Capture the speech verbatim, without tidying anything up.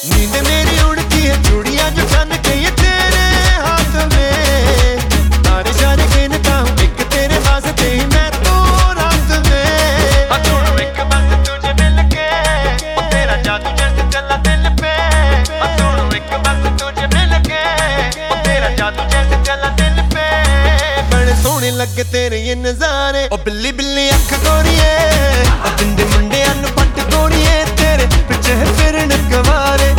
नींद मेरी उड़ती है चूड़ियां जो छन के ये तेरे हाथ में, सारे सारे गिनता हूँ एक तेरे वास्ते ही मैं तो रात में। हाँ छोड़ो एक बात तुझे मिल के, ओ तेरा जादू जैसे चला दिल पे। हाँ छोड़ो एक बात तुझे मिल के, ओ तेरा जादू जैसे चला दिल पे। बड़े सोहने लगे तेरे ये नजारे, ओ बिल्ली बिल्ली अख गोरिए, ओ जिंदे मुंडे अन पट गोरिए तेरे पिछे फिरन गवारे।